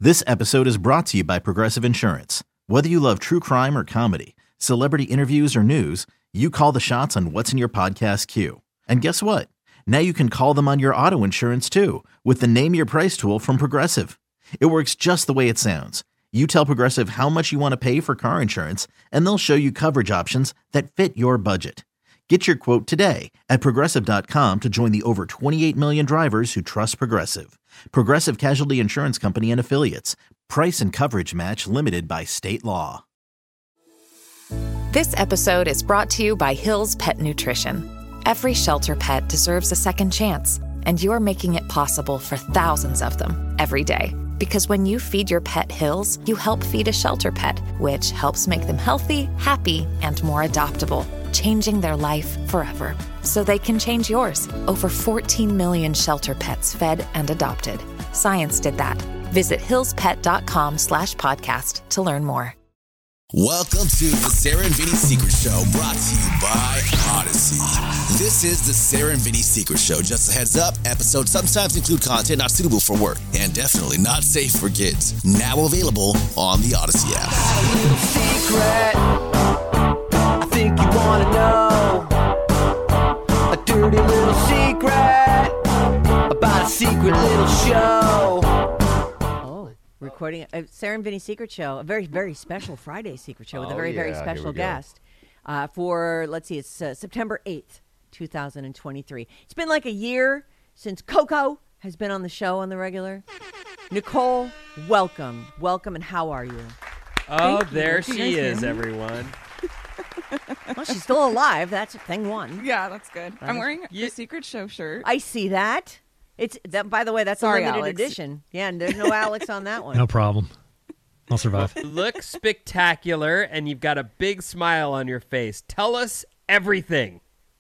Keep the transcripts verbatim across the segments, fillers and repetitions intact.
This episode is brought to you by Progressive Insurance. Whether you love true crime or comedy, celebrity interviews or news, you call the shots on what's in your podcast queue. And guess what? Now you can call them on your auto insurance too with the Name Your Price tool from Progressive. It works just the way it sounds. You tell Progressive how much you want to pay for car insurance, and they'll show you coverage options that fit your budget. Get your quote today at Progressive dot com to join the over twenty-eight million drivers who trust Progressive. Progressive Casualty Insurance Company and Affiliates. Price and coverage match limited by state law. This episode is brought to you by Hill's Pet Nutrition. Every shelter pet deserves a second chance, and you're making it possible for thousands of them every day. Because when you feed your pet Hill's, you help feed a shelter pet, which helps make them healthy, happy, and more adoptable, changing their life forever. So they can change yours. Over fourteen million shelter pets fed and adopted. Science did that. Visit hillspet.com slash podcast to learn more. Welcome to the Sarah and Vinny Secret Show, brought to you by Odyssey. This is the Sarah and Vinny Secret Show. Just a heads up, episodes sometimes include content not suitable for work and definitely not safe for kids. Now available on the Odyssey app. A little secret, I think you want to know. A dirty little secret about a secret little show. Recording a Sarah and Vinny Secret Show, a very, very special Friday Secret Show with oh, a very, yeah. very special guest uh, for, let's see, it's uh, September eighth, two thousand twenty-three. It's been like a year since Coco has been on the show on the regular. Nicole, welcome. Welcome, and how are you? Oh, Thank there you. she is, everyone. Well, she's still alive. That's thing one. Yeah, that's good. That I'm is- wearing Yeah. the Secret Show shirt. I see that. It's that. By the way, that's Sorry, a limited Alex. edition. Yeah, and there's no Alex on that one. No problem. I'll survive. You look spectacular, and you've got a big smile on your face. Tell us everything.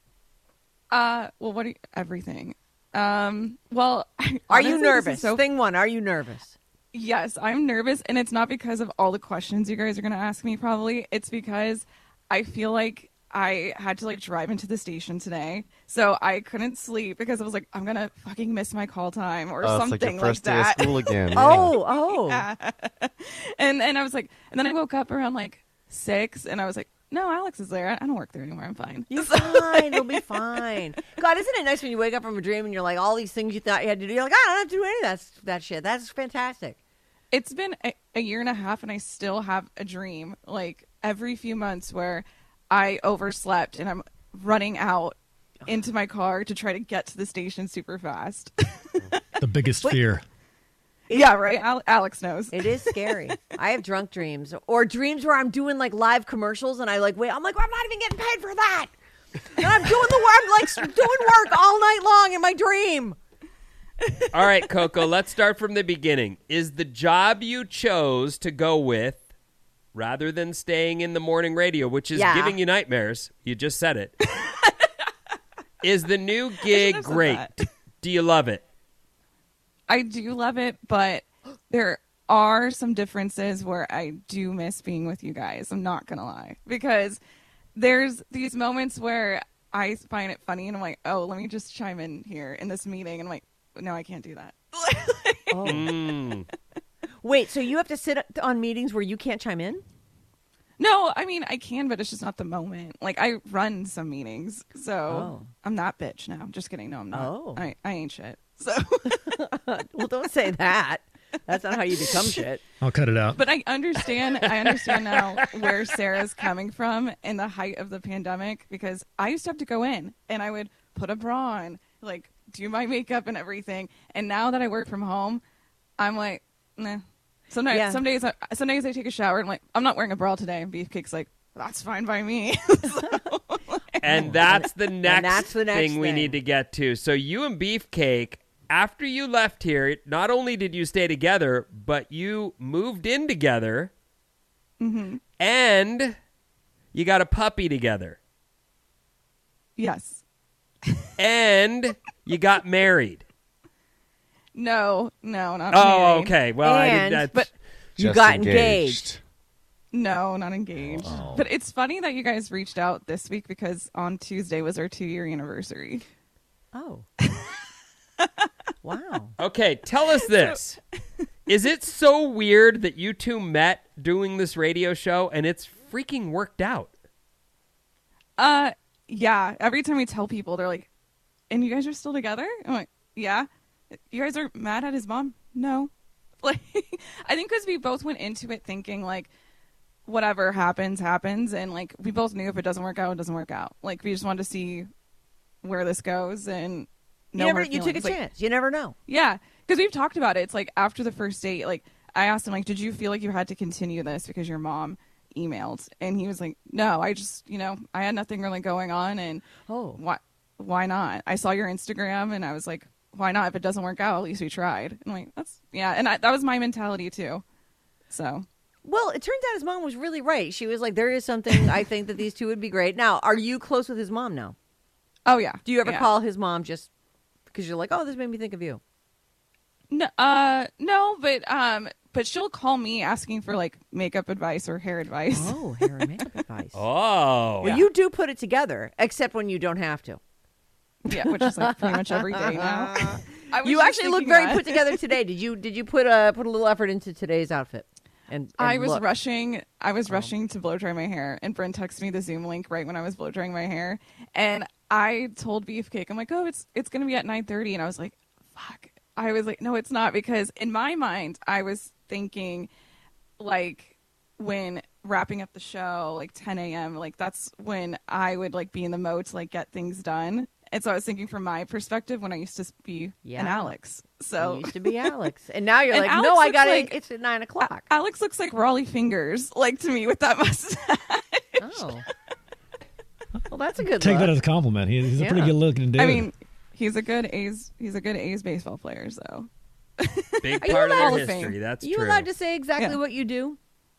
Uh, well, what are you, everything? Um, well, Are you honestly, this is nervous? So, Thing one, are you nervous? yes, I'm nervous, and it's not because of all the questions you guys are going to ask me. Probably, it's because I feel like I had to like drive into the station today, so I couldn't sleep because I was like, I'm gonna fucking miss my call time or Oh, something it's like your first day that. of school again. Oh, oh. Yeah. and and I was like, and then I woke up around like six, and I was like, no, Alex is there. I don't work there anymore. I'm fine. You're fine. It'll be fine. God, isn't it nice when you wake up from a dream and you're like, all these things you thought you had to do, you're like, I don't have to do any of that, that shit. That's fantastic. It's been a, a year and a half, and I still have a dream like every few months where I overslept and I'm running out into my car to try to get to the station super fast. The biggest Wait. fear. Yeah, right. Al- Alex knows. It is scary. I have drunk dreams or dreams where I'm doing like live commercials and I like, wait, I'm like, well, I'm not even getting paid for that. And I'm doing the work, I'm like doing work all night long in my dream. All right, Coco, let's start from the beginning. Is the job you chose to go with, rather than staying in the morning radio, which is Yeah. giving you nightmares, you just said it, is the new gig have said great? that. Do you love it? I do love it, but there are some differences where I do miss being with you guys. I'm not going to lie. Because there's these moments where I find it funny and I'm like, oh, let me just chime in here in this meeting. And I'm like, no, I can't do that. Oh. Mm. Wait, so you have to sit on meetings where you can't chime in? No, I mean, I can, but it's just not the moment. Like, I run some meetings, so Oh. I'm that bitch now. Just kidding. No, I'm not. Oh. I, I ain't shit. So, Well, don't say that. That's not how you become shit. I'll cut it out. but I understand. I understand now where Sarah's coming from in the height of the pandemic, because I used to have to go in and I would put a bra on, like do my makeup and everything. And now that I work from home, I'm like, nah. Sometimes, Yeah. some days, I, some days I take a shower and I'm like, I'm not wearing a bra today. And Beefcake's like, that's fine by me. And that's the next, that's the next thing we thing. need to get to. So you and Beefcake, after you left here, not only did you stay together, but you moved in together, Mm-hmm. and you got a puppy together, Yes. and you got married. No, no, not Oh, married. okay. Well, I And- didn't. but- You Just got engaged. No, not engaged. Oh. But it's funny that you guys reached out this week because on Tuesday was our two-year anniversary. Oh. Wow. Okay, tell us this. Is it so weird that you two met doing this radio show and it's freaking worked out? Uh, yeah. Every time we tell people, they're like, "And you guys are still together?" I'm like, "Yeah." You guys are mad at his mom? No. Like, I think because we both went into it thinking like, whatever happens, happens, and like we both knew if it doesn't work out, it doesn't work out. Like we just wanted to see where this goes, and no you, never, hard you took a feelings. Like, chance. You never know. yeah, because we've talked about it. It's like after the first date, like I asked him, like, did you feel like you had to continue this because your mom emailed? And he was like, no, I just, you know, I had nothing really going on, and Oh. why, why not? I saw your Instagram, and I was like, why not? If it doesn't work out, at least we tried. And I'm like, that's yeah, and I, that was my mentality too. So. Well, it turns out his mom was really right. She was like, there is something, I think that these two would be great. Now, are you close with his mom now? Oh yeah. Do you ever yeah. call his mom just because you're like, oh, this made me think of you? No, uh, no, but um, but she'll call me asking for like makeup advice or hair advice. Oh, hair and makeup advice. Oh. Well, you do put it together, except when you don't have to. Yeah, which is like pretty much every day now. I was You just actually look thinking very that. put together today. Did you? Did you put a put a little effort into today's outfit? And, and I was look. rushing. I was rushing to blow dry my hair, and Brent texted me the Zoom link right when I was blow drying my hair, and I told Beefcake, I'm like, oh, it's it's gonna be at nine thirty, and I was like, fuck. I was like, no, it's not, because in my mind, I was thinking, like, when wrapping up the show, like ten a.m., like that's when I would like be in the mode to like get things done. And so I was thinking from my perspective when I used to be Yeah. an Alex. So You used to be Alex, and now you're And like, Alex no, I looks got like- it. It's at nine o'clock. Alex looks like Raleigh Fingers, like to me with that mustache. Oh, well, that's a good. Take look. that as a compliment. He, he's a pretty Yeah. good looking dude. I mean, he's a good A's. He's a good A's baseball player. So Big Are you part of allowed their to- history. That's Are you true. allowed to say exactly Yeah. what you do?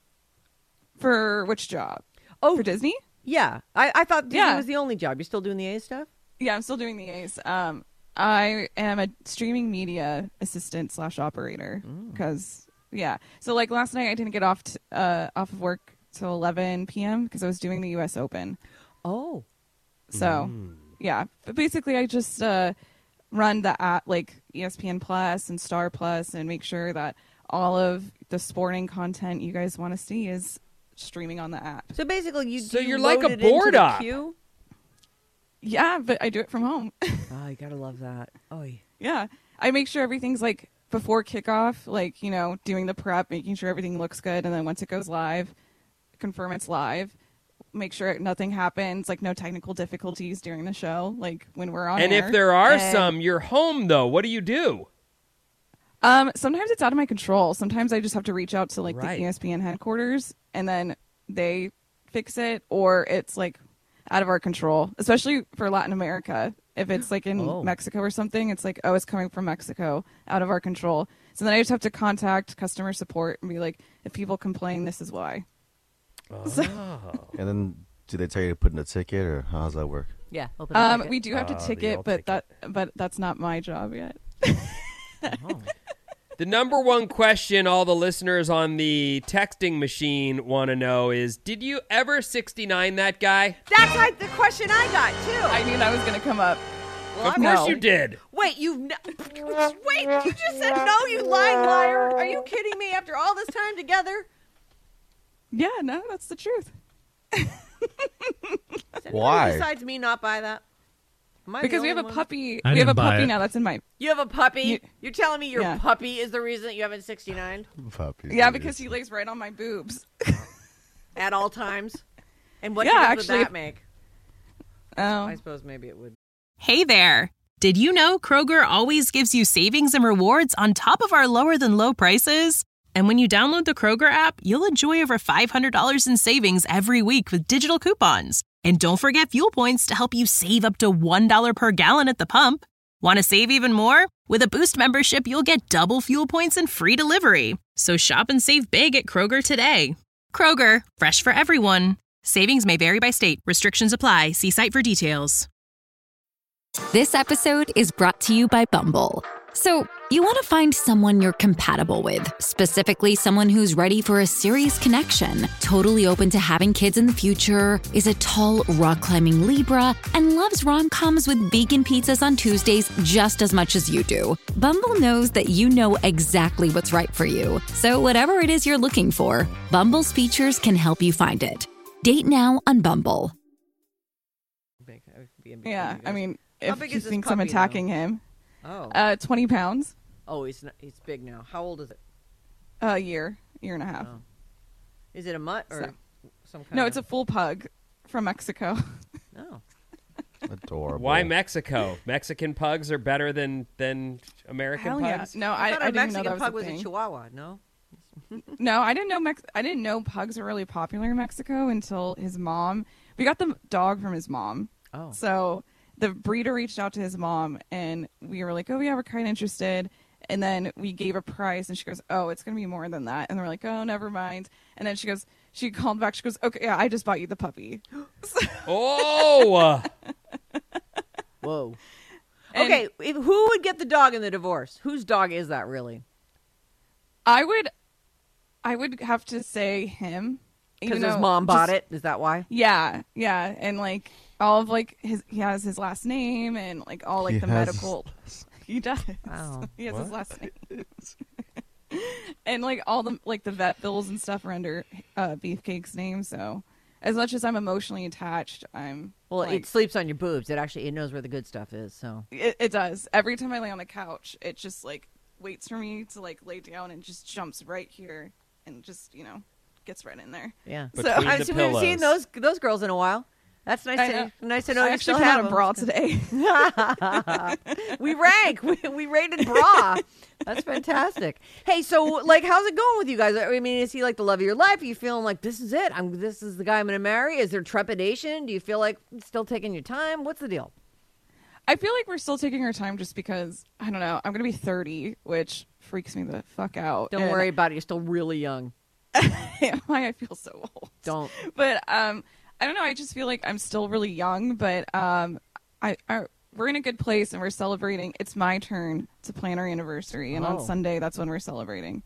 for which job? Oh, For Disney? yeah. I, I thought Disney Yeah. was the only job. You're still doing the A stuff? Yeah, I'm still doing the A's. Um, I am a streaming media assistant slash operator because yeah. So like last night I didn't get off t- uh off of work till eleven p.m. because I was doing the U S Open. Oh. So yeah, but basically I just uh, run the app like E S P N Plus and Star Plus and make sure that all of the sporting content you guys want to see is streaming on the app. So basically, you So do you you're like load a it into board the op. queue? Yeah, but I do it from home. Oh, you gotta love that. Oh, yeah. Yeah, I make sure everything's like before kickoff, like, you know, doing the prep, making sure everything looks good, and then once it goes live, confirm it's live. Make sure nothing happens, like no technical difficulties during the show, like when we're on and air. if there are And, some, you're home though. What do you do? um, sometimes it's out of my control. Sometimes I just have to reach out to like Right. the E S P N headquarters, and then they fix it, or it's like out of our control, especially for Latin America. If it's like in Oh. Mexico or something, it's like, oh, it's coming from Mexico, out of our control. So then I just have to contact customer support and be like, if people complain, this is why. And then do they tell you to put in a ticket, or how does that work? Yeah. Open the Um, ticket. we do have to Ah, the ticket, old but ticket. that but that's not my job yet. Oh. The number one question all the listeners on the texting machine want to know is, did you ever sixty-nine that guy? That's like the question I got too. I knew that was going to come up. Well, Of I'm- course No. you did. Wait, you've n- wait. You just said no, you lying liar. Are you kidding me? After all this time together, Yeah, no, that's the truth. Does anybody Why? Besides me, not buy that. Am I the Because we have only a one? puppy. I We have a didn't buy puppy it. now. That's in my. You have a puppy. You- You're telling me your Yeah. puppy is the reason that you haven't sixty-nine Puppies, Yeah, dude. because he lays right on my boobs. at all times. And what Yeah, difference actually, would that if- make? Oh, I suppose maybe it would. Hey there! Did you know Kroger always gives you savings and rewards on top of our lower than low prices? And when you download the Kroger app, you'll enjoy over five hundred dollars in savings every week with digital coupons. And don't forget fuel points to help you save up to one dollar per gallon at the pump. Want to save even more? With a Boost membership, you'll get double fuel points and free delivery. So shop and save big at Kroger today. Kroger, fresh for everyone. Savings may vary by state. Restrictions apply. See site for details. This episode is brought to you by Bumble. So, You want to find someone you're compatible with, specifically someone who's ready for a serious connection, totally open to having kids in the future, is a tall, rock-climbing Libra, and loves rom-coms with vegan pizzas on Tuesdays just as much as you do. Bumble knows that you know exactly what's right for you. So whatever it is you're looking for, Bumble's features can help you find it. Date now on Bumble. Big, be in between Yeah, you I guys. mean, How if big he is this thinks I'm puppy, attacking though? him, Oh. uh, twenty pounds, Oh, he's not, he's big now. How old is it? a year, year and a half. Oh. Is it a mutt or So- some kind No, of... it's a full pug from Mexico. No. Adorable. Why Mexico? Mexican pugs are better than than American Hell yeah. pugs. No, I, I, thought I a didn't know Mexican that was pug a was thing. a Chihuahua. No. No, I didn't know Mex- I didn't know pugs are really popular in Mexico until his mom. We got the dog from his mom. Oh. So the breeder reached out to his mom, and we were like, "Oh, yeah, we're kind of interested." And then we gave a price, and she goes, "Oh, it's gonna be more than that." And we're like, "Oh, never mind." And then she goes, she called back. She goes, "Okay, yeah, I just bought you the puppy." Oh. Whoa. And Okay, if, who would get the dog in the divorce? Whose dog is that really? I would, I would have to say him Because even his though mom bought just- it. Is that why? Yeah, yeah, and like all of like his, he has his last name and like all like He the has- medical. He does. Wow. He has his What? last name. And like all the like the vet bills and stuff are under uh, Beefcake's name. So as much as I'm emotionally attached, I'm Well, like, it sleeps on your boobs. It actually it knows where the good stuff is. So it, it does. Every time I lay on the couch, it just like waits for me to like lay down and just jumps right here and just you know gets right in there. yeah. So Between I the see, we haven't seen pillows. those those girls in a while. That's nice. I To, know. nice to know I you actually still put have on a them. bra today. We rank. We, we rated bra. That's fantastic. Hey, so like, how's it going with you guys? I mean, is he like the love of your life? Are you feeling like this is it? I'm. This is the guy I'm going to marry. Is there trepidation? Do you feel like still taking your time? What's the deal? I feel like we're still taking our time just because I don't know. I'm gonna be thirty, which freaks me the fuck out. Don't And worry about it. You're still really young. why I feel so old. Don't. But um, I don't know. I just feel like I'm still really young. But um, I, I we're in a good place and we're celebrating. It's my turn to plan our anniversary, and Oh. on Sunday that's when we're celebrating.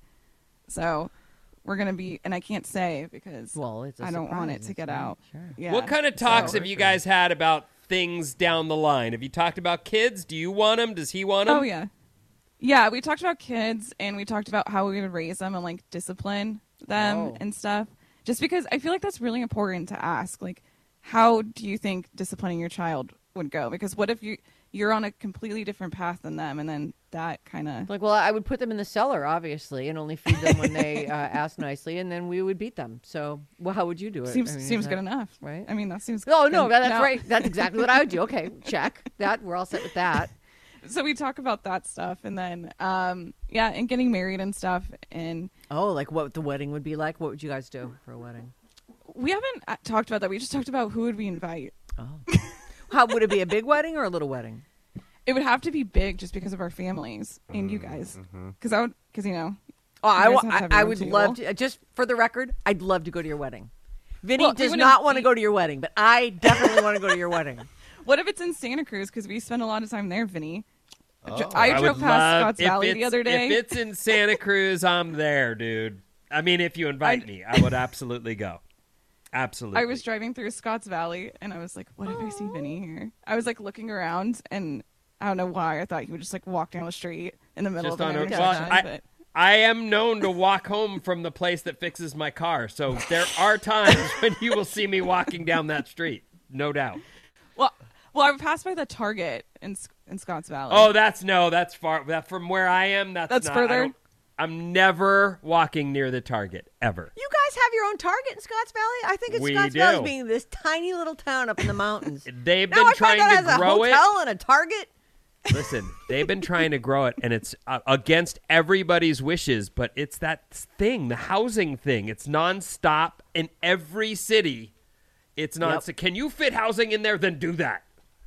So we're gonna be, and I can't say because Well, it's a I don't want surprise. it to It's get not- out. sure. Yeah. What kind of talks So- have you guys had about things down the line? Have you talked about kids? Do you want them? Does he want them? Oh yeah, yeah. We talked about kids, and we talked about how we would raise them and like discipline them Oh. and stuff. Just because I feel like that's really important to ask. Like, how do you think disciplining your child would go? Because what if you you're on a completely different path than them, and then that kind of Like, well, I would put them in the cellar, obviously, and only feed them when they uh, ask nicely, and then we would beat them. So, well, how would you do it? seems I mean, is seems that- good enough, right? I mean, that seems. Oh no, good. that's No. right. That's exactly what I would do. Okay, check that. We're all set with that. So we talk about that stuff, and then um, yeah, and getting married and stuff, and Oh, like what the wedding would be like? What would you guys do for a wedding? we haven't uh, talked about that. We just talked about who would we invite. Oh, how would it be? A big wedding or a little wedding? It would have to be big just because of our families and you guys. Because I would, because you know. Oh, I, you wa- guys have to have I, your I own would table. love to. Just for the record, I'd love to go to your wedding. Vinny Well, we does wouldn't not want to eat- go to your wedding, but I definitely want to go to your wedding. What if it's in Santa Cruz? Because we spend a lot of time there, Vinny. I dro- Oh. I I drove would past love- Scotts if Valley the it's- other day. If it's in Santa Cruz, I'm there, dude. I mean, if you invite I'd- me, I would absolutely go. Absolutely. I was driving through Scotts Valley, and I was like, what if I see Vinny here? I was like looking around, and I don't know why. I thought he would just like walk down the street in the middle just of on an a, intersection. well, I, but I am known to walk home from the place that fixes my car, so there are times when you will see me walking down that street, no doubt. well, well, I passed by the Target in S- in Scotts Valley. Oh, that's no, that's far. That from where I am, that's That's not, I further? don't- I'm never walking near the Target ever. You guys have your own Target in Scotts Valley? I think it's We Scotts Valley do. being this tiny little town up in the mountains. They've now been I find trying out to it has grow a it. hotel and a Target. Listen, they've been trying to grow it, and it's uh, against everybody's wishes, but it's that thing, the housing thing. It's nonstop in every city. It's nonstop. Can you fit housing in there? Then do that.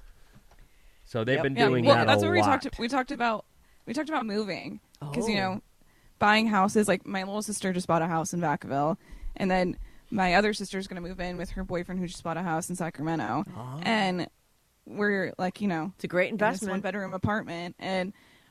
So they've Yep. been yeah, doing well, that that's a what we lot. talked. We talked about. We talked about moving because you Oh. know, buying houses. Like my little sister just bought a house in Vacaville, and then my other sister's going to move in with her boyfriend who just bought a house in Sacramento, and we're like, you know, It's a great in this investment. one bedroom apartment, and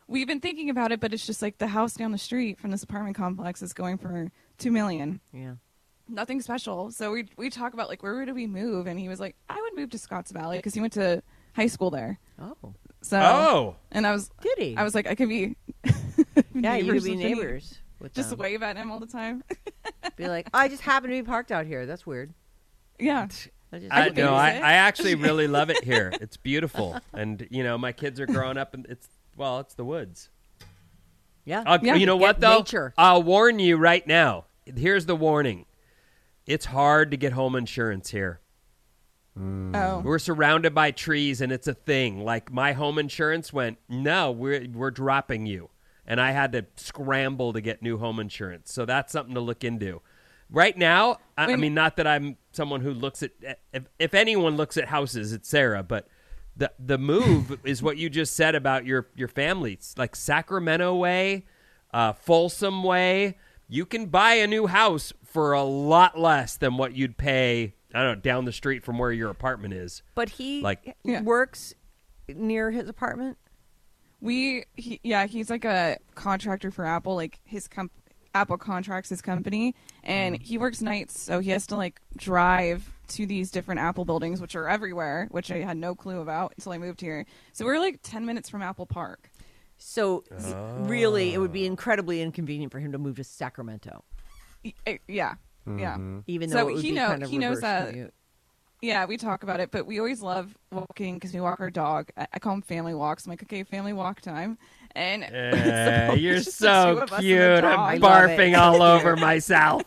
we've been thinking about it, but it's just like the house down the street from this apartment complex is going for two million. Yeah. Nothing special. So we we talk about like where would we move, and he was like, I would move to Scotts Valley because he went to high school there. Oh. So. Oh. And I was. Did he? I was like, I could be. Yeah, you could be with him. neighbors with Just them. wave at him all the time. Be like, I just happen to be parked out here. That's weird. Yeah. I just I, could no, I, babysit. I actually really love it here. It's beautiful, and you know, my kids are growing up, and it's well, it's the woods. Yeah. Uh, Yeah. You know Get what though? nature. I'll warn you right now. Here's the warning. It's hard to get home insurance here. Oh. We're surrounded by trees, and it's a thing. Like my home insurance went, no, we're we're dropping you, and I had to scramble to get new home insurance. So that's something to look into. Right now, I, I Wait. mean, not that I'm someone who looks at if, if anyone looks at houses, it's Sarah. But the the move is what you just said about your your family. It's like Sacramento way, uh, Folsom way. You can buy a new house for a lot less than what you'd pay. I don't know, down the street from where your apartment is. But he Like- Yeah. works near his apartment. We, he, yeah, he's like a contractor for Apple. Like his comp, Apple contracts his company, and he works nights, so he has to like drive to these different Apple buildings, which are everywhere, which I had no clue about until I moved here. So we're like ten minutes from Apple Park. So really, it would be incredibly inconvenient for him to move to Sacramento, Y- eh, Yeah, yeah. even So though it would he be know- kind of he knows reverse that- commute. Yeah, we talk about it, but we always love walking because we walk our dog. I, I call them family walks. I'm like, okay, family walk time. And Eh, you're it's just the so two of us and the cute. dog. I'm I love it. barfing all over myself.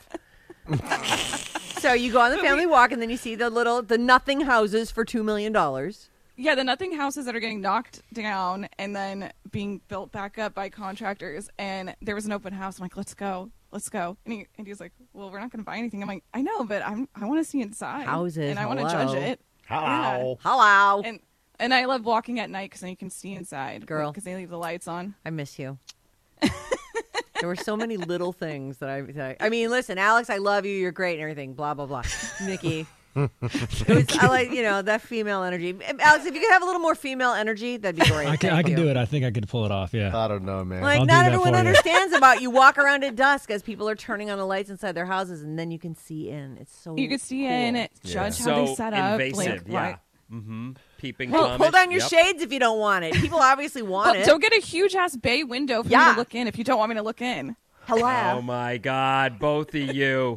So you go on the family walk, and then you see the little the nothing houses for two million dollars. Yeah, the nothing houses that are getting knocked down and then being built back up by contractors. And there was an open house. I'm like, let's go, let's go. And he and he was like, well, we're not going to buy anything. I'm like, I know, but I'm I want to see inside Houses, and I want to hello. judge it. Hello. Hello, And and I love walking at night because then you can see inside, Girl. because they leave the lights on. I miss you. There were so many little things that I. That I I mean, listen, Alex, I love you. You're great and everything. Blah blah blah. Nikki. It was, I like, you know, that female energy. Alex, if you could have a little more female energy, that'd be great. I can, Thank I can you. do it. I think I could pull it off. Yeah. I don't know, man. Like, I'll do not that everyone for you. understands about you walk around at dusk as people are turning on the lights inside their houses, and then you can see in. It's so You can see cool. in, judge how So they set up. invasive, like, yeah. why- Mm-hmm. Peeping Well, Tomish. pull down your Yep. shades if you don't want it. People obviously want Well, it. don't get a huge ass bay window for me Yeah. to look in if you don't want me to look in. Hello. Oh my God, both of you.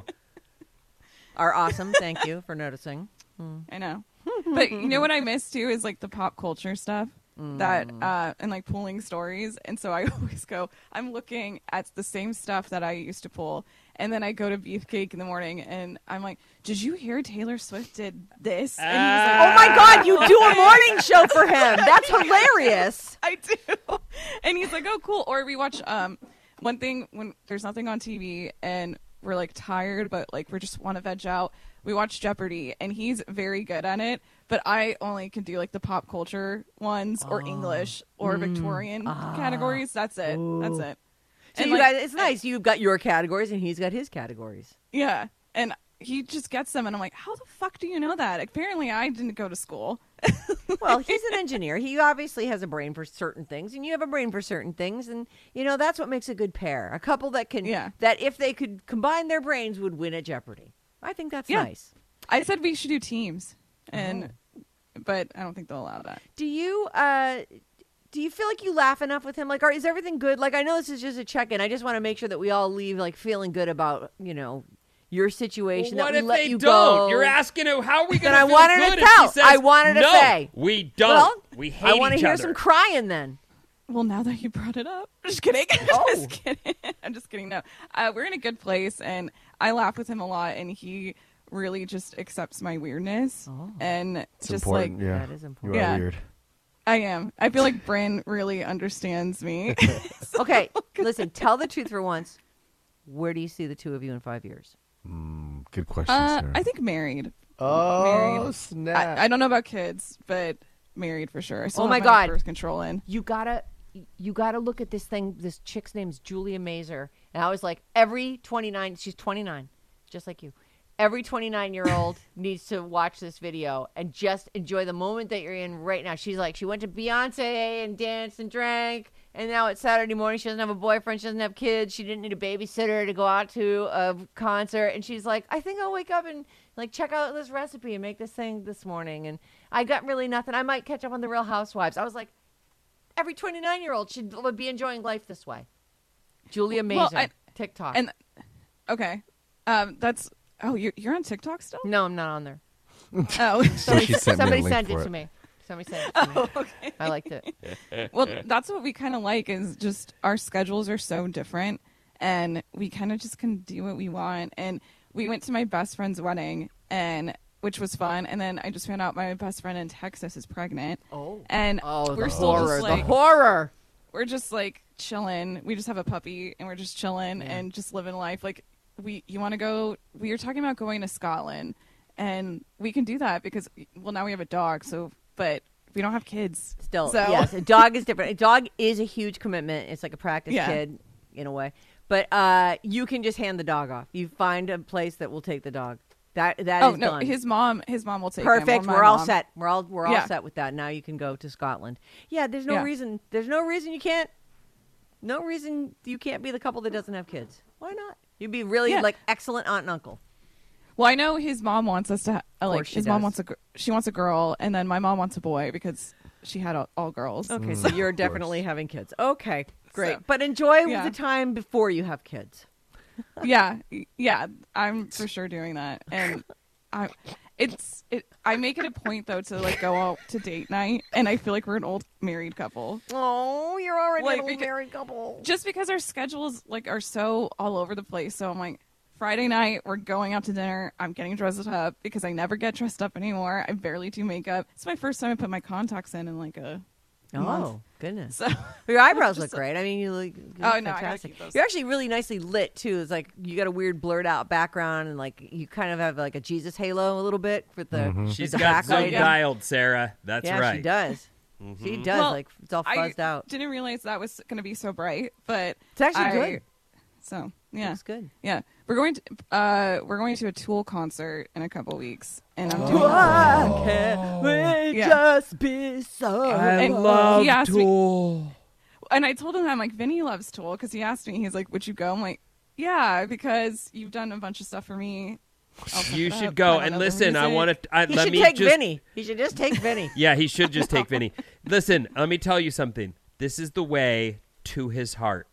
Are awesome. Thank you for noticing. I know. But you know what I miss too is like the pop culture stuff that Mm. uh and like pulling stories. And so I always go, I'm looking at the same stuff that I used to pull, and then I go to Beefcake in the morning and I'm like, did you hear Taylor Swift did this? And he's like, Oh my God, you do a morning show for him. That's hilarious. I do. And he's like, oh, cool. Or we watch um one thing when there's nothing on T V and we're like tired, but like we just want to veg out. We watch Jeopardy, and he's very good at it. But I only can do like the pop culture ones, or English, or Victorian categories. That's it. That's it. So And, you like, guys, it's nice. You've got your categories, and he's got his categories. yeah, and he just gets them, and I'm like, how the fuck do you know that? Apparently, I didn't go to school. Well, he's an engineer. He obviously has a brain for certain things, and you have a brain for certain things, and you know that's what makes a good pair. A couple that can, Yeah. that if they could combine their brains, would win at Jeopardy. I think that's Yeah. nice. I said we should do teams, and but I don't think they'll allow that. Do you, uh, do you feel like you laugh enough with him? Like, are, is everything good? Like, I know this is just a check-in. I just want to make sure that we all leave like feeling good about, you know, your situation. Well, what that we if let they you don't? go. You're asking him, how are we Then going I to feel wanted good to if tell. he says, I wanted to no, say. we don't. Well, we hate I want to each hear other. some crying then. Well, now that you brought it up, just kidding. Oh. just kidding. I'm just kidding. No, uh, we're in a good place, and I laugh with him a lot, and he really just accepts my weirdness, and It's just important. like yeah. That is You important. are Yeah. weird. I am. I feel like Bryn really understands me. Okay, listen, tell the truth for once. Where do you see the two of you in five years? Mm, good question, uh, Sarah. I think married. oh, married. snap. I, I don't know about kids, but married for sure. I still Oh have my God. birth control in. You gotta, you gotta look at this thing. This chick's name's Julia Mazer, and I was like, every twenty-nine, she's twenty-nine, just like you. Every twenty-nine-year-old needs to watch this video and just enjoy the moment that you're in right now. She's like, she went to Beyonce and danced and drank And now it's Saturday morning. She doesn't have a boyfriend. She doesn't have kids. She didn't need a babysitter to go out to a concert. And she's like, I think I'll wake up and like check out this recipe and make this thing this morning. And I got really nothing. I might catch up on the Real Housewives. I was like, every twenty-nine-year-old should be enjoying life this way. Julia Mazur, Well, I- TikTok. And okay, um, that's oh, you're you're on TikTok still? No, I'm not on there. Oh, Somebody, she sent me a somebody link sent for it it. to me. Somebody sent it to me. Oh, okay. I liked it. Well, that's what we kind of like is just our schedules are so different, and we kind of just can do what we want. And we went to my best friend's wedding, and which was fun. And then I just found out my best friend in Texas is pregnant. Oh, and oh, we're the still horror, just like the horror. We're just like chilling. We just have a puppy, and we're just chilling yeah. and just living life. Like we, you want to go? We were talking about going to Scotland, and we can do that because well, now we have a dog. So, but we don't have kids. Still, so. yes, a dog is different. A dog is a huge commitment. It's like a practice Yeah. kid in a way. But uh, you can just hand the dog off. You find a place that will take the dog. That that oh is no, done. his mom, his mom will take Perfect. him. or my We're all mom. set. We're all we're all Yeah. set with that. Now you can go to Scotland. Yeah, there's no Yeah. reason. There's no reason you can't. No reason you can't be the couple that doesn't have kids. Why not? You'd be really Yeah. like excellent aunt and uncle. Well, I know his mom wants us to ha- uh, like. course she His mom does. wants a gr- she wants a girl, and then my mom wants a boy because she had all, all girls. Okay, Mm, so you're of definitely having kids. Okay, great. So, but enjoy yeah. the time before you have kids. yeah, yeah, I'm for sure doing that, and I, it's it. I make it a point though to like go out to date night, and I feel like we're an old married couple. Oh, you're already Like, an old beca- married couple. Just because our schedules like are so all over the place, so I'm like. Friday night, we're going out to dinner. I'm getting dressed up because I never get dressed up anymore. I barely do makeup. It's my first time I put my contacts in in like a Oh, month. goodness. So Your eyebrows just look great. I mean, you look, you Oh, look no, I gotta fantastic. keep those. You're actually really nicely lit, too. It's like you got a weird blurred out background and like you kind of have like a Jesus halo a little bit with the, Mm-hmm. with She's the got backlight. so dialed, Sarah. That's yeah, right. she does. She does. Well, like it's all I fuzzed out. didn't realize that was going to be so bright, but It's actually I- good. So yeah, It's good. yeah. We're going to uh we're going to a Tool concert in a couple weeks, and I'm doing. Why can't we Yeah. just be so I And love he asked me- Tool. And I told him I'm like Vinny loves Tool because he asked me. He's like, "Would you go?" I'm like, "Yeah," because you've done a bunch of stuff for me. I'll set You it should up, go put on and other listen. I music. want to. I, He let should me take just, Vinny. He should just take Vinny. Yeah, he should just take Vinny. Listen, let me tell you something. This is the way to his heart.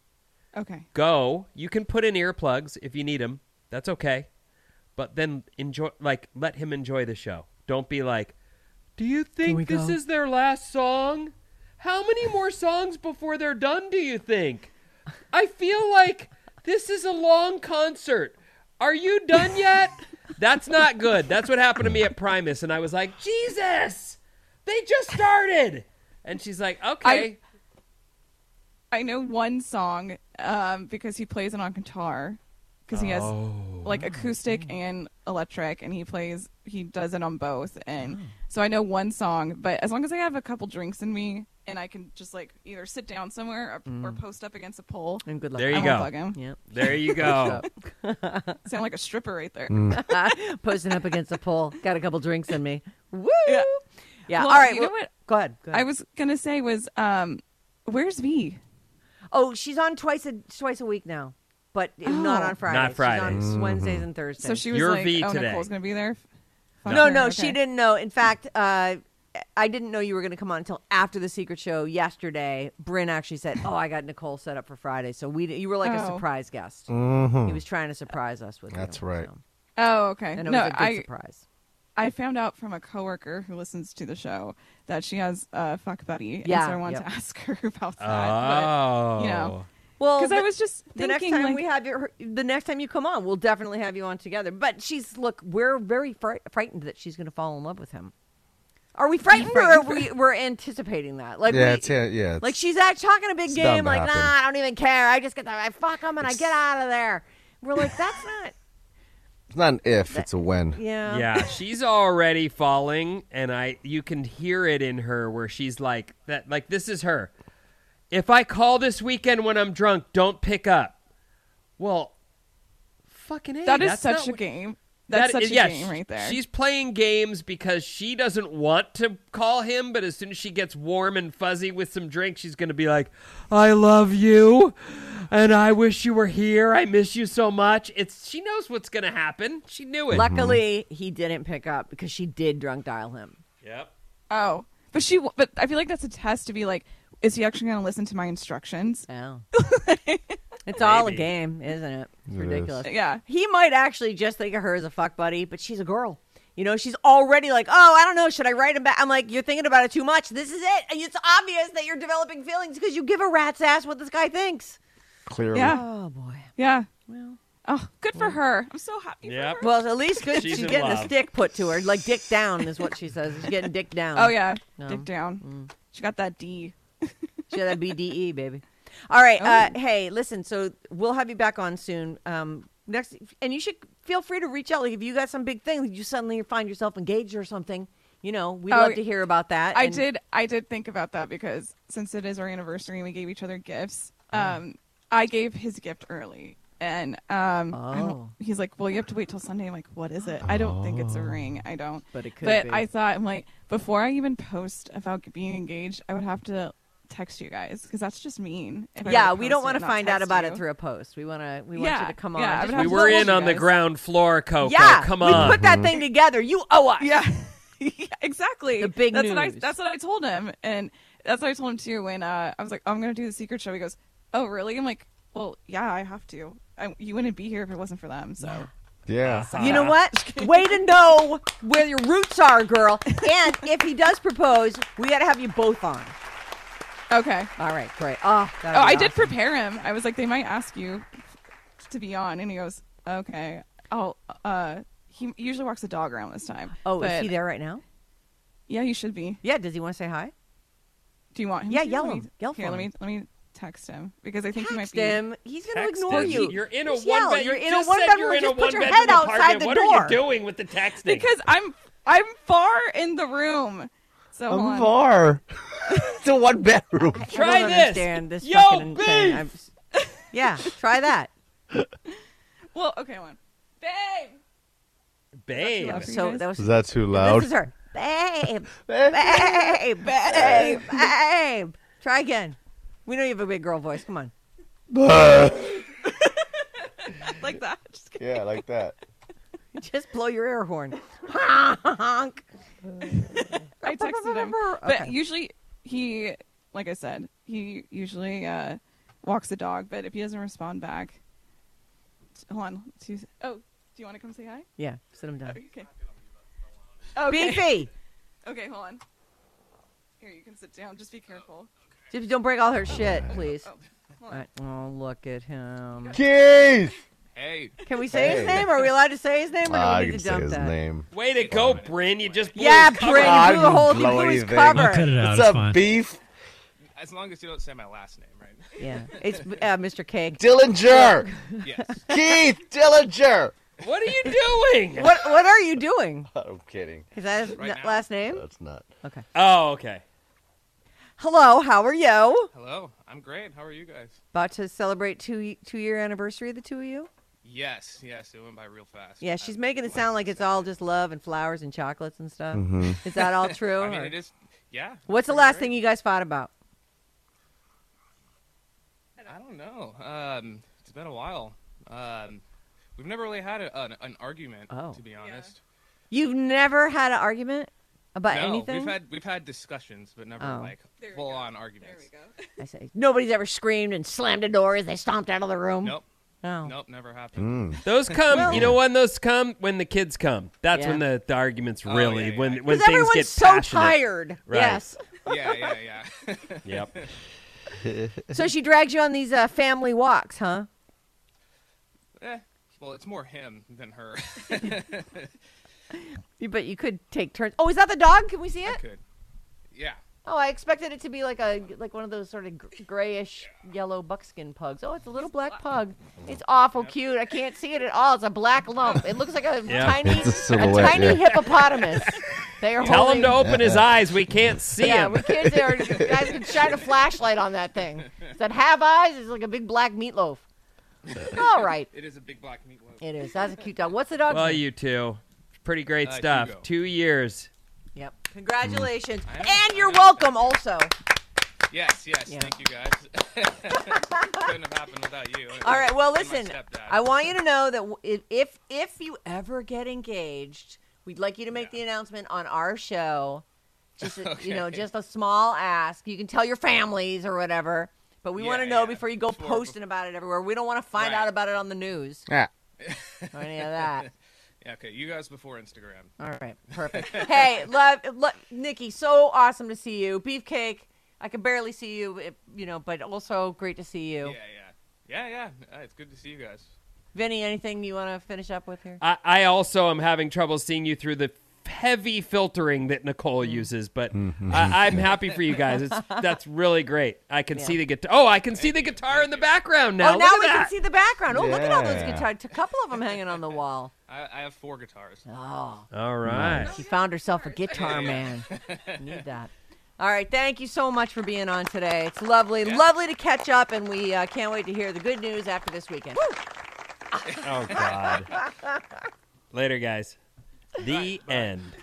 Okay. Go. You can put in earplugs if you need them. That's okay. But then enjoy, like, let him enjoy the show. Don't be like, do you think this is their last song? How many more songs before they're done do you think? I feel like this is a long concert. Are you done yet? That's not good. That's what happened to me at Primus. And I was like, Jesus, they just started. And she's like, okay. I know one song um, because he plays it on guitar because he has Oh. like acoustic and electric, and he plays he does it on both, Oh. and so I know one song. But as long as I have a couple drinks in me and I can just like either sit down somewhere or, or post up against a pole, And good luck. There you I go. won't bug him. Yep. There you go. Sound like a stripper right there. Posting up against a pole. Got a couple drinks in me. Woo! Yeah. Yeah. Well, All right. you know well- what? Go ahead. Go ahead. I was gonna say was um, where's V? Oh, she's on twice a twice a week now, but not Oh. on Fridays. Not Fridays. She's on Wednesdays and Thursdays. So she was You're like, V "Oh, today. Nicole's gonna be there." Fuck no, her, no, okay. she didn't know. In fact, uh, I didn't know you were going to come on until after the secret show yesterday. Bryn actually said, "Oh, I got Nicole set up for Friday." So we, you were like a Oh. surprise guest. Mhm. He was trying to surprise us with. That's you, right. so- Oh, okay. And it no, was a good I surprise. I found out from a coworker who listens to the show that she has a fuck buddy. Yeah, And so I wanted yep. to ask her about that. Oh. But, you know, Well, because I the- was just the next thinking, time like, we have your, the next time you come on, we'll definitely have you on together. But she's look, we're very fri- frightened that she's going to fall in love with him. Are we frightened, or are we we're anticipating that? Like, yeah, we, it's, yeah, yeah. It's, like she's out talking a big it's game. bound to Like, nah, happen. I don't even care. I just get the, I fuck them and I get out of there. We're like, that's not. it's not an if, it's a when. Yeah. Yeah, she's already falling, and I you can hear it in her where she's like that. Like this is her. If I call this weekend when I'm drunk, don't pick up. Well, fucking A, that is that's such not a what- game. That's That such is- a yeah, game right there. She's playing games because she doesn't want to call him, but as soon as she gets warm and fuzzy with some drink, she's going to be like, I love you, and I wish you were here. I miss you so much. It's She knows what's going to happen. She knew it. Luckily, he didn't pick up because she did drunk dial him. Yep. Oh, but she. But I feel like that's a test to be like, is he actually going to listen to my instructions? Oh. It's all a Maybe. game, isn't it? It's It ridiculous. Yeah. He might actually just think of her as a fuck buddy, but she's a girl. You know, she's already like, oh, I don't know, should I write him back? I'm like, you're thinking about it too much. This is it. And it's obvious that you're developing feelings because you give a rat's ass what this guy thinks. Clearly. Yeah. Oh, boy. Yeah. Well, Oh, good for her. I'm so happy Yep. for her. well, at least good. She's She's, in getting love. a stick put to her. Like, dick down is what she says. She's getting dick down. Oh, yeah. No. Dick down. Mm. She got that D. She had that B D E, baby. All right. Uh, Oh. hey, listen. So we'll have you back on soon. Um, next, and you should feel free to reach out. Like if you got some big thing, like you suddenly find yourself engaged or something. You know, we'd Oh, love to hear about that. I And- did. I did think about that because since it is our anniversary and we gave each other gifts, Oh. um, I gave his gift early, and um, I don't- Oh. he's like, "Well, you have to wait till Sunday." I'm like, "What is it?" I don't think it's a ring. I don't. But it could But be. I thought I'm like, before I even post about being engaged, I would have to text you guys because that's just mean. if I Yeah, were to we post don't it want to and not find out text about you. it through a post. We want to. We want Yeah, you to come on. yeah, I Just- would have We to were told in you on the guys. ground floor, Coco. yeah, Come we on. put that thing together. You owe us. Yeah. Yeah, exactly. The big that's What I, news. that's what I told him, and that's what I told him too. When uh, I was like, oh, "I'm going to do the secret show," he goes, "Oh, really?" I'm like, "Well, yeah, I have to. I, you wouldn't be here if it wasn't for them." So Yeah. You know what? Way to know where your roots are, girl. And if he does propose, we got to have you both on. okay. All right, great. Oh, Oh, that'd be I did awesome. prepare him. I was like, they might ask you to be on, and he goes, "Okay." I'll. Uh, he usually walks the dog around this time. Oh, but, is he there right now? Yeah, he should be. Yeah. Does he want to say hi? Do you want him? Yeah, to? yell Let me- him. Yell Here, for let him. me let me text him because I think he might Text be. him. He's going to Text ignore him. you. You're in a Just one yell. bed. You're you in a just one said bedroom. you're in Just a put your one-bedroom head outside apartment. the what door. are you doing with the texting? Because I'm I'm far in the room. So hold I'm on. far. It's a one bedroom. Try I don't this. understand this Yo, fucking beef. thing. I'm s- yeah, try that. Well, okay, one. Babe. Babe. That's too So guys? that was Is that too loud? This is her. Babe, babe, babe, babe. Try again. We know you have a big girl voice. Come on. Like that. Just kidding. Yeah, like that. Just blow your air horn. Honk. I texted him. Okay. But usually he, like I said, he usually uh, walks the dog. But if he doesn't respond back, hold on. Two, oh, do you want to come say hi? Yeah, sit him down. Okay. Okay. Beefy. Okay, hold on. Here, you can sit down. Just be careful. Just don't break all her shit, please. Oh, hold All on. right. Oh, look at him. Keith! Hey. Can we say his Hey. name? Are we allowed to say his name, or do Ah, we you need can to say dump his that? name. Way to go, Bryn. You just blew Yeah, his cover. Bryn, I you blew the didn't whole, you blow blew his anything. cover. I'll cut it out. What's It's up, fine. beef? As long as you don't say my last name, right? Yeah, it's uh, Mister Cake. Dillinger! Yes. Keith Dillinger! What are you doing? What What are you doing? I'm kidding. Is that his Right n- now? last name? That's not. Okay. Oh, okay. Hello, how are you? Hello. I'm great. How are you guys? About to celebrate two two year anniversary of the two of you? Yes. Yes. It went by real fast. Yeah, she's Um, making it sound like it's all just love and flowers and chocolates and stuff. Mm-hmm. Is that all true? I mean, or- it is. Yeah. What's the pretty last great. thing you guys fought about? I don't know. Um, it's been a while. Um, we've never really had a, an, an argument, Oh. to be honest. You've never had an argument about no, anything? we've had we've had discussions, but never Oh. like There we full go. on arguments. There we go. I say nobody's ever screamed and slammed a door as they stomped out of the room. Nope. Oh. Nope. Never happened. Mm. Those come, Well- you know when those come? When the kids come. That's Yeah. when the, the arguments Oh, really, yeah, yeah. when, when Because things everyone's get so passionate. tired. Right. Yes. Yeah. Yeah. Yeah. Yep. So she drags you on these uh, family walks, huh? eh, well, it's more him than her. You, but you could take turns. Oh, is that the dog? Can we see I it? could. Yeah. Oh, I expected it to be like a like one of those sort of gr- grayish yellow buckskin pugs. Oh, it's a little black pug. It's awful cute. I can't see it at all. It's a black lump. It looks like a Yeah. tiny, It's a a silhouette, tiny yeah. hippopotamus. They are Tell holding, him to open his eyes. We can't see Yeah, him. we can't see. Or you guys can shine a flashlight on that thing. Does that have eyes? It's like a big black meatloaf. All right. It is a big black meatloaf. It is. That's a cute dog. What's the dog's Well, name? you two. Pretty great Uh, stuff. Hugo. Two years. Yep. Congratulations. I am- And you're I am- welcome also. Yes, yes. Yeah. Thank you, guys. Couldn't have happened without you. All right. Well, And my listen, stepdad. I want you to know that w- if if, if you ever get engaged, we'd like you to make the announcement on our show. Just a, you know, Okay. just a small ask. You can tell your families or whatever, but we Yeah, want to know yeah. before you go Before- posting about it everywhere. We don't want to find Right. out about it on the news Yeah. or any of that. Yeah, okay. You guys before Instagram. All right, perfect. Hey, love, love, Nikki, so awesome to see you. Beefcake, I can barely see you, it- you know, but also great to see you. Yeah, yeah. Yeah, yeah. Uh, it's good to see you guys. Vinny, anything you want to finish up with here? I, I also am having trouble seeing you through the heavy filtering that Nicole uses, but I, I'm happy for you guys. It's that's really great. I can Yeah. see the guitar. Oh, I can see the guitar in the background now. Oh, now Look at we that. can see the background. Oh, look at all those Yeah. guitars. A couple of them hanging on the wall. I, I have four guitars. Oh, All right. she found herself a guitar man. Need that. All right, thank you so much for being on today. It's lovely, lovely to catch up, and we uh, can't wait to hear the good news after this weekend. Woo! Oh God. Later, guys. The end.